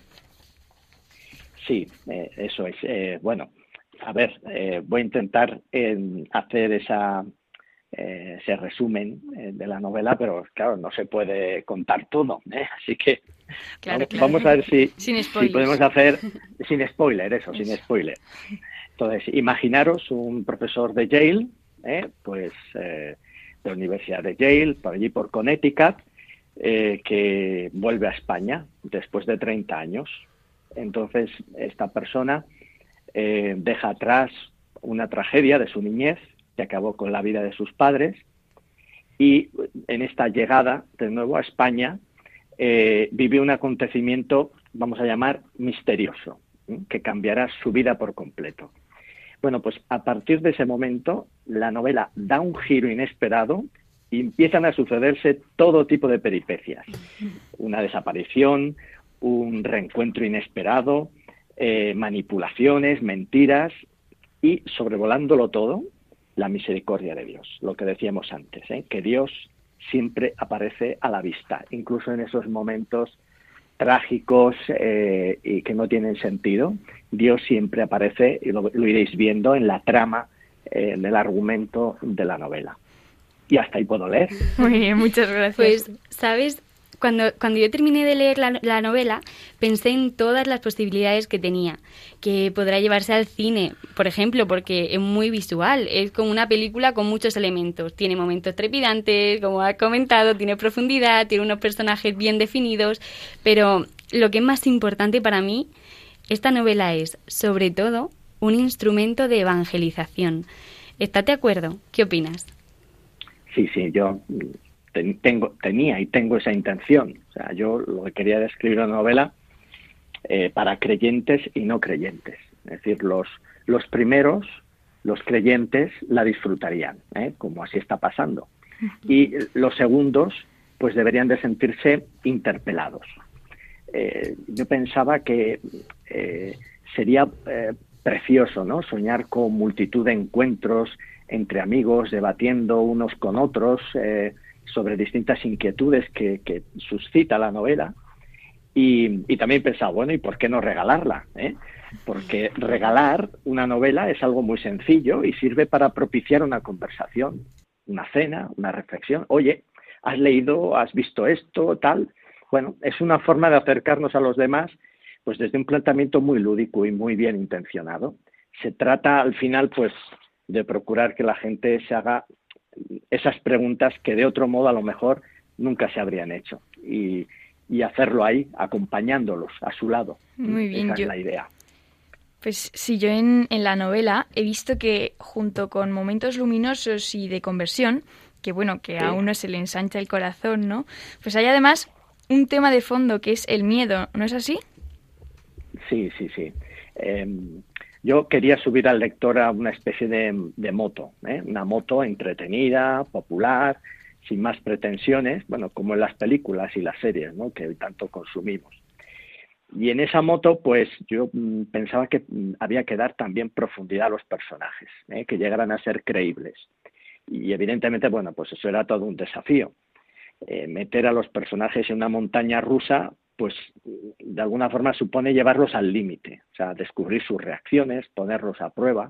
Sí, eh, eso es. Eh, bueno, a ver, eh, voy a intentar eh, hacer esa eh, se resumen eh, de la novela, pero claro, no se puede contar todo, ¿eh? Así que claro, vamos, claro. vamos a ver si, sin si podemos hacer, sin spoiler, eso, sin spoiler. Entonces, imaginaros un profesor de Yale, ¿eh? pues eh, de la Universidad de Yale, por allí por Connecticut, eh, que vuelve a España después de treinta años. Entonces, esta persona eh, deja atrás una tragedia de su niñez que acabó con la vida de sus padres, y en esta llegada de nuevo a España eh, vive un acontecimiento, vamos a llamar, misterioso, ¿eh? que cambiará su vida por completo. Bueno, pues a partir de ese momento la novela da un giro inesperado y empiezan a sucederse todo tipo de peripecias. Una desaparición, un reencuentro inesperado, eh, manipulaciones, mentiras y, sobrevolándolo todo, la misericordia de Dios, lo que decíamos antes, ¿eh? que Dios siempre aparece a la vista, incluso en esos momentos trágicos eh, y que no tienen sentido. Dios siempre aparece, y lo, lo iréis viendo en la trama eh, del argumento de la novela. Y hasta ahí puedo leer. Muy bien, muchas gracias. Pues, ¿sabes? Cuando, cuando yo terminé de leer la, la novela, pensé en todas las posibilidades que tenía, que podrá llevarse al cine, por ejemplo, porque es muy visual, es como una película con muchos elementos, tiene momentos trepidantes, como has comentado, tiene profundidad, tiene unos personajes bien definidos, pero lo que es más importante para mí, esta novela es, sobre todo, un instrumento de evangelización. ¿Estás de acuerdo? ¿Qué opinas? Sí, sí, yo... Tengo, tenía y tengo esa intención. O sea, yo lo que quería era escribir una novela eh, para creyentes y no creyentes. Es decir, los, los primeros, los creyentes, la disfrutarían, ¿eh? como así está pasando. Y los segundos, pues deberían de sentirse interpelados. Eh, yo pensaba que eh, sería eh, precioso, ¿no? Soñar con multitud de encuentros entre amigos, debatiendo unos con otros, eh, sobre distintas inquietudes que, que suscita la novela, y, y también pensaba, bueno, ¿y por qué no regalarla? ¿eh? Porque regalar una novela es algo muy sencillo y sirve para propiciar una conversación, una cena, una reflexión. Oye, ¿has leído, has visto esto, tal? Bueno, es una forma de acercarnos a los demás, pues desde un planteamiento muy lúdico y muy bien intencionado. Se trata, al final, pues, de procurar que la gente se haga esas preguntas que de otro modo a lo mejor nunca se habrían hecho, y, y hacerlo ahí, acompañándolos a su lado. Muy bien, esa yo, es la idea. Pues sí, yo en, en la novela he visto que junto con momentos luminosos y de conversión, que bueno, que sí. a uno se le ensancha el corazón, ¿no? Pues hay además un tema de fondo que es el miedo, ¿no es así? Sí, sí, sí. Eh, Yo quería subir al lector a una especie de, de moto, ¿eh? una moto entretenida, popular, sin más pretensiones, bueno, como en las películas y las series, ¿no? que tanto consumimos. Y en esa moto, pues yo mm, pensaba que mm, había que dar también profundidad a los personajes, ¿eh? que llegaran a ser creíbles. Y evidentemente, bueno, pues eso era todo un desafío. Eh, meter a los personajes en una montaña rusa, pues de alguna forma supone llevarlos al límite, o sea, descubrir sus reacciones, ponerlos a prueba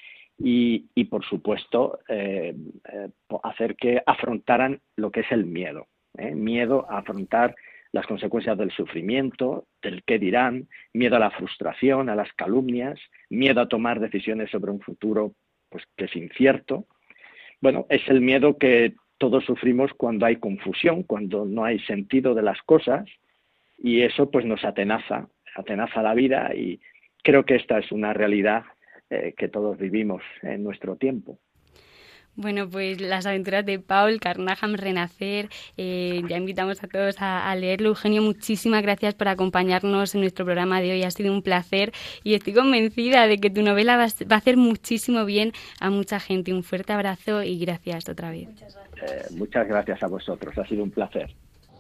y, y por supuesto, eh, eh, hacer que afrontaran lo que es el miedo, ¿eh? Miedo a afrontar las consecuencias del sufrimiento, del qué dirán, miedo a la frustración, a las calumnias, miedo a tomar decisiones sobre un futuro pues que es incierto. Bueno, es el miedo que todos sufrimos cuando hay confusión, cuando no hay sentido de las cosas, y eso pues nos atenaza, atenaza la vida, y creo que esta es una realidad eh, que todos vivimos en nuestro tiempo. Bueno, pues las aventuras de Paul Carnacham, Renacer, eh, ya invitamos a todos a, a leerlo. Eugenio, muchísimas gracias por acompañarnos en nuestro programa de hoy, ha sido un placer y estoy convencida de que tu novela va, va a hacer muchísimo bien a mucha gente. Un fuerte abrazo y gracias otra vez. Muchas gracias, eh, muchas gracias a vosotros, ha sido un placer.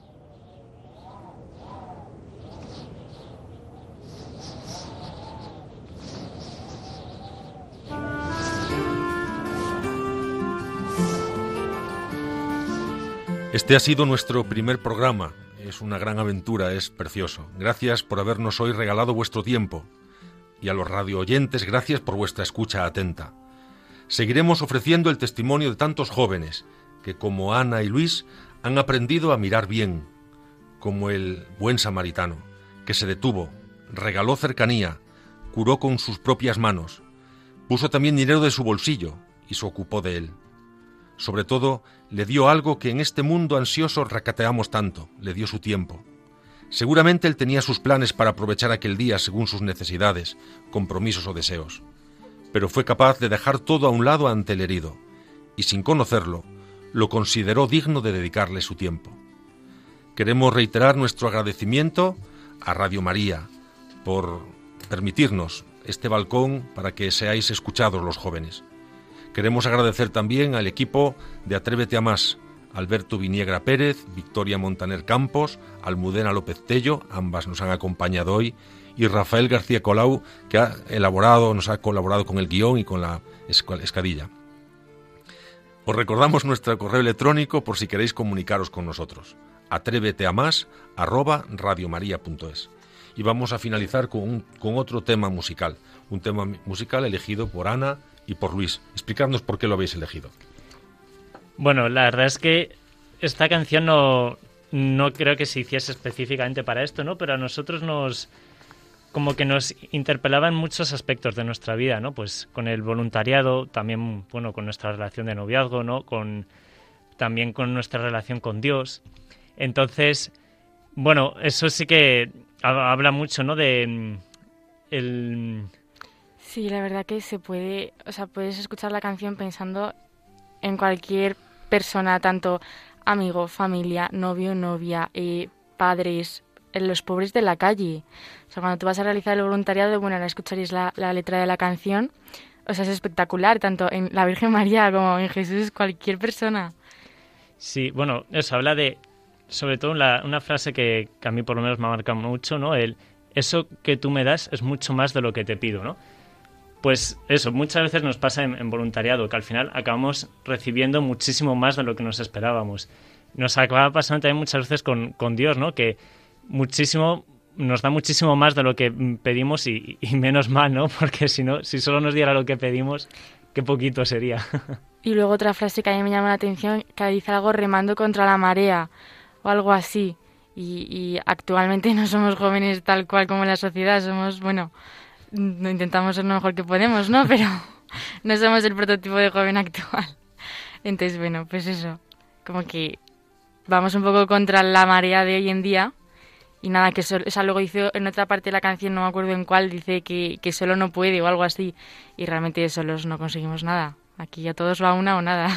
Este ha sido nuestro primer programa. Es una gran aventura, es precioso. Gracias por habernos hoy regalado vuestro tiempo. Y a los radio oyentes, gracias por vuestra escucha atenta. Seguiremos ofreciendo el testimonio de tantos jóvenes que, como Ana y Luis, han aprendido a mirar bien, como el buen samaritano, que se detuvo, regaló cercanía, curó con sus propias manos, puso también dinero de su bolsillo y se ocupó de él. Sobre todo, le dio algo que en este mundo ansioso recateamos tanto, le dio su tiempo. Seguramente él tenía sus planes para aprovechar aquel día según sus necesidades, compromisos o deseos, pero fue capaz de dejar todo a un lado ante el herido, y sin conocerlo, lo consideró digno de dedicarle su tiempo. Queremos reiterar nuestro agradecimiento a Radio María por permitirnos este balcón para que seáis escuchados los jóvenes. Queremos agradecer también al equipo de Atrévete a Más, Alberto Viniegra Pérez, Victoria Montaner Campos, Almudena López Tello, ambas nos han acompañado hoy, y Rafael García Colau, que ha elaborado, nos ha colaborado con el guión y con la escadilla. Os recordamos nuestro correo electrónico por si queréis comunicaros con nosotros, atréveteamás arroba radiomaria.es. Y vamos a finalizar con, un, con otro tema musical, un tema musical elegido por Ana y por Luis. Explicadnos por qué lo habéis elegido. Bueno, la verdad es que esta canción no, no creo que se hiciese específicamente para esto, ¿no? Pero a nosotros nos... como que nos interpelaba en muchos aspectos de nuestra vida, ¿no? Pues con el voluntariado, también, bueno, con nuestra relación de noviazgo, ¿no? Con, también con nuestra relación con Dios. Entonces, bueno, eso sí que habla mucho, ¿no? De el... Sí, la verdad que se puede, o sea, puedes escuchar la canción pensando en cualquier persona, tanto amigo, familia, novio, novia, eh, padres, en los pobres de la calle. O sea, cuando tú vas a realizar el voluntariado, bueno, ahora escucharéis la, la letra de la canción, o sea, es espectacular, tanto en la Virgen María como en Jesús, cualquier persona. Sí, bueno, eso habla de, sobre todo la, una frase que, que a mí por lo menos me ha marcado mucho, ¿no? El, eso que tú me das es mucho más de lo que te pido, ¿no? Pues eso, muchas veces nos pasa en, en voluntariado, que al final acabamos recibiendo muchísimo más de lo que nos esperábamos. Nos acaba pasando también muchas veces con, con Dios, ¿no? Que muchísimo, nos da muchísimo más de lo que pedimos y, y menos mal, ¿no? Porque si no, si solo nos diera lo que pedimos, qué poquito sería. Y luego otra frase que a mí me llama la atención, que dice algo remando contra la marea o algo así. Y, y actualmente no somos jóvenes tal cual como la sociedad, somos, bueno, intentamos ser lo mejor que podemos, ¿no? Pero no somos el prototipo de joven actual. Entonces, bueno, pues eso, como que vamos un poco contra la marea de hoy en día. Y nada, que eso, o sea, luego hizo en otra parte de la canción, no me acuerdo en cuál, dice que, que solo no puede o algo así. Y realmente solos no conseguimos nada. Aquí a todos va una o nada.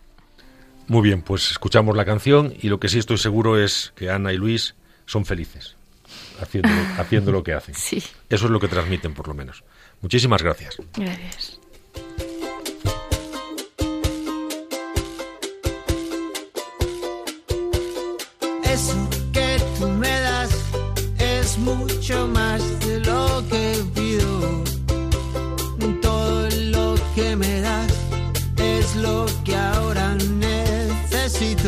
Muy bien, pues escuchamos la canción y lo que sí estoy seguro es que Ana y Luis son felices haciendo, haciendo lo que hacen. Sí. Eso es lo que transmiten, por lo menos. Muchísimas gracias. Gracias. Eso que tú me das es mucho más de lo que pido. Todo lo que me das es lo que ahora necesito.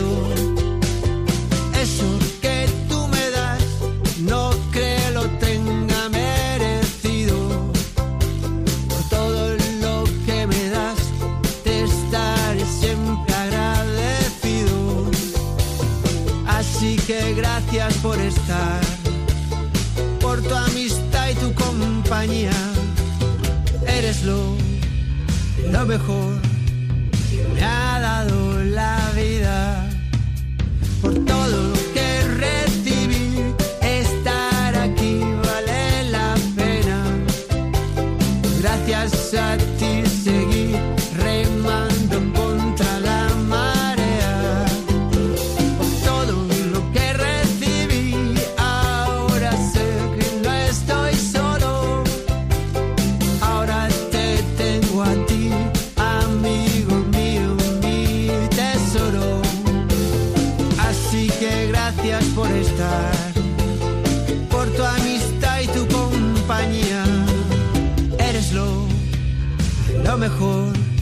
Eso que tú me das no creo lo tenga merecido. Por todo lo que me das te estaré siempre agradecido. Así que gracias por estar, por tu amistad y tu compañía. Eres lo, lo mejor que me ha dado la vida. Por todo lo que recibí, estar aquí vale la pena. Gracias a ti seguí remando contra la marea. Por todo lo que recibí, ahora sé que no estoy solo. Ahora te tengo a ti, amigo mío, mi tesoro. Así que gracias por estar, por tu amistad y tu compañía. Eres lo, lo mejor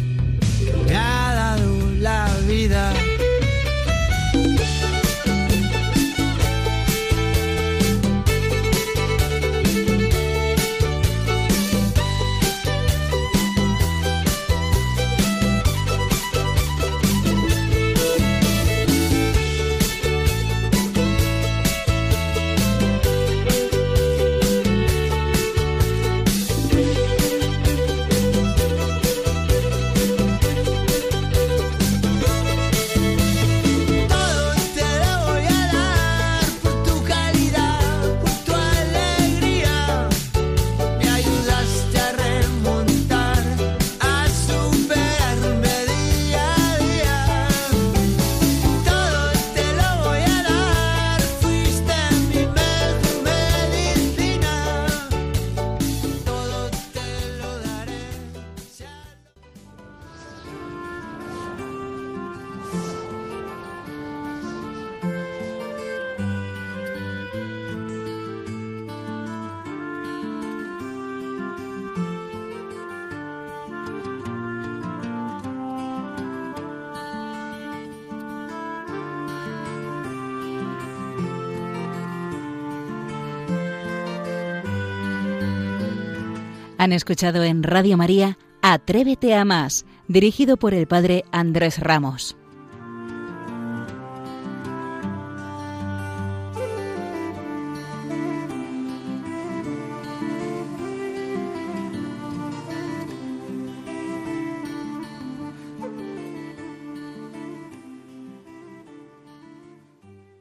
Han escuchado en Radio María Atrévete a más, dirigido por el padre Andrés Ramos.